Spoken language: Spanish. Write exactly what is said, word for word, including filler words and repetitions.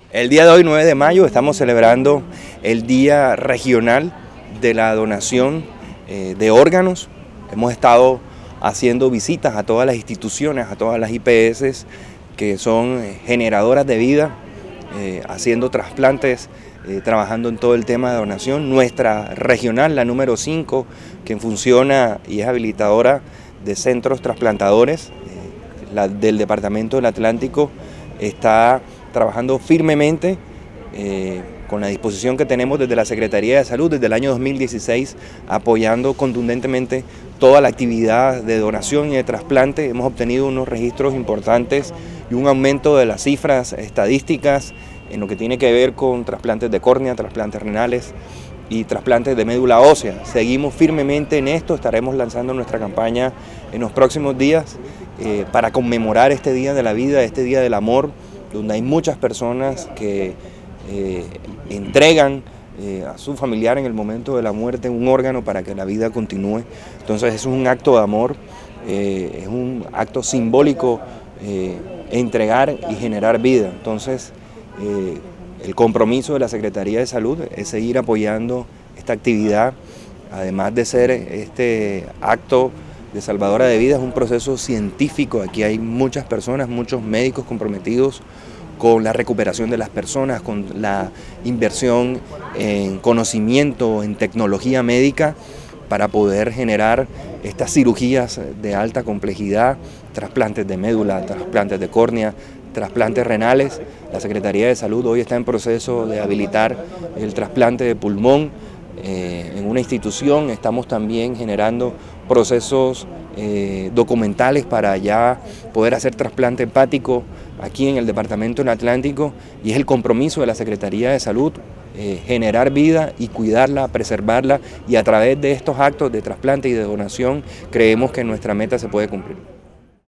El día de hoy, nueve de mayo, estamos celebrando el Día Regional de la Donación eh, de Órganos. Hemos estado haciendo visitas a todas las instituciones, a todas las I P S que son generadoras de vida, eh, haciendo trasplantes, eh, trabajando en todo el tema de donación. Nuestra regional, la número cinco, que funciona y es habilitadora de centros trasplantadores eh, la, del Departamento del Atlántico, está trabajando firmemente eh, con la disposición que tenemos desde la Secretaría de Salud desde el año dos mil dieciséis, apoyando contundentemente toda la actividad de donación y de trasplante. Hemos obtenido unos registros importantes y un aumento de las cifras estadísticas en lo que tiene que ver con trasplantes de córnea, trasplantes renales y trasplantes de médula ósea. Seguimos firmemente en esto, estaremos lanzando nuestra campaña en los próximos días eh, para conmemorar este Día de la Vida, este Día del Amor, donde hay muchas personas que eh, entregan eh, a su familiar en el momento de la muerte un órgano para que la vida continúe. Entonces es un acto de amor, eh, es un acto simbólico, eh, entregar y generar vida. Entonces eh, el compromiso de la Secretaría de Salud es seguir apoyando esta actividad, además de ser este acto de salvadora de vida, es un proceso científico. Aquí hay muchas personas, muchos médicos comprometidos con la recuperación de las personas, con la inversión en conocimiento, en tecnología médica, para poder generar estas cirugías de alta complejidad, trasplantes de médula, trasplantes de córnea, trasplantes renales. La Secretaría de Salud hoy está en proceso de habilitar el trasplante de pulmón eh, en una institución. Estamos también generando procesos eh, documentales para ya poder hacer trasplante hepático aquí en el Departamento del Atlántico, y es el compromiso de la Secretaría de Salud eh, generar vida y cuidarla, preservarla, y a través de estos actos de trasplante y de donación creemos que nuestra meta se puede cumplir.